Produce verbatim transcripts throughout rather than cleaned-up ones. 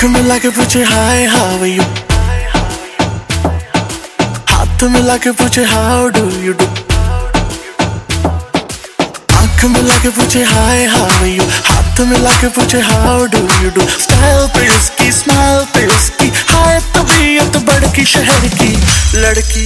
आंख मिला के पूछे हाय हाउ आर यू, हाथ मिला के पूछे हाउ डू यू डू। आंख मिला के पूछे हाय हाउ आर यू, हाथ मिला के पूछे how do you do. Style पे उसकी, स्माइल पे उसकी, हाय तबीयत बड़की शहर की लड़की।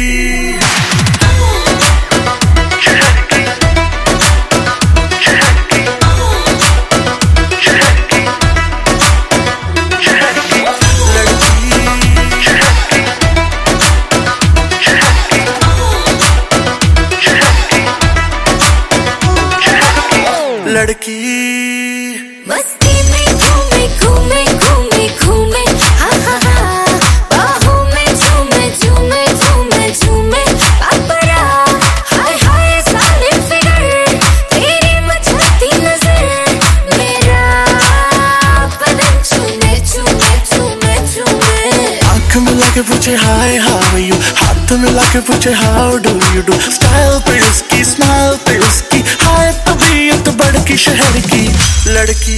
लड़की मस्ती में घूमे घूमे घूमे घूमे हा हा हा, बाहों में झूमे झूमे झूमे झूमे पापरा। हाय हाय सालिम फिगर, तेरी मचलती नजर, मेरा बदन चूमे चूमे चूमे चूमे। आंख मिला के पूछे हाय हाउ आर यू, हाथ मिला के पूछे how do you do. Style पे उसकी, स्माइल पे उसकी, हाय तबीयत बड़की शहर की लड़की।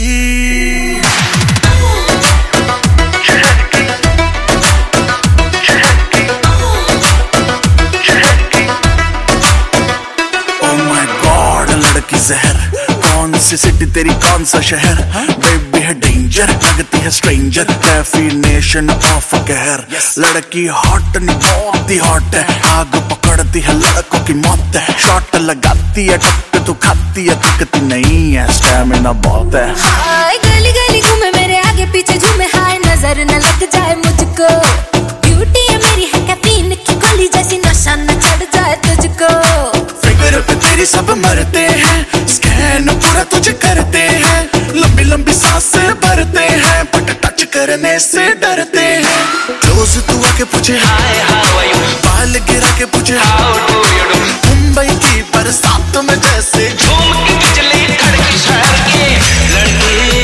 Oh my God, लड़की जहर, कौन सी सिटी तेरी कौन सा शहर। बेबी है डेंजर, लगती है स्ट्रेंजर, डेफिनेशन ऑफ कहर। लड़की हॉट नहीं बहुत ही हॉट है, आग पकड़ती है लड़कों की मौत है। शॉट लगाती है टक्कर तू खाती है, दिखती नहीं है, स्टैमिना बहुत है। हाय गली गली घूमे मेरे आगे पीछे झूमे, हाय नजर न लग जाए मुझको। ब्यूटी है मेरी है कैफीन की गोली जैसी, नशा न चढ़ जाए तुझको। फिगर पे तेरी सब मरते हैं, स्कैन पूरा तुझे करते हैं। लंबी लंबी सांसें भरते हैं, बट टच करने से डरते हैं। क्लोज तू आके पूछे हाय हाउ आर यू, बाल गिरा के पूछे how do you do. Mumbai की बरसात में जैसे झूम की बिजली खड़की शहर की लड़की।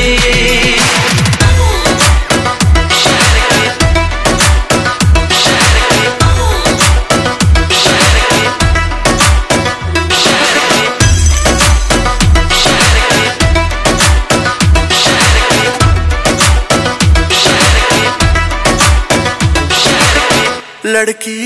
लड़की